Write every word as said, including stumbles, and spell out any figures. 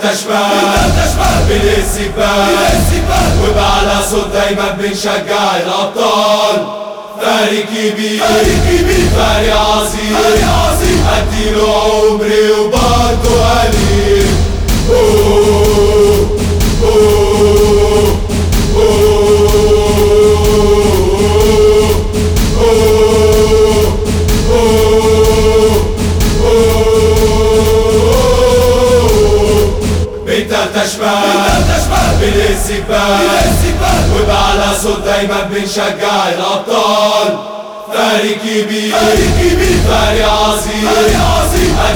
تالتة شمال بالاستقبال وبعلى صوت دايما بنشجع الأبطال. فريق كبير فريق عظيم اديله عمري وبرضه قليل. أوه أوه تالتة شمال بالاستقبال وبعلى صوت دايما بنشجع الأبطال. فريق كبير فريق عظيم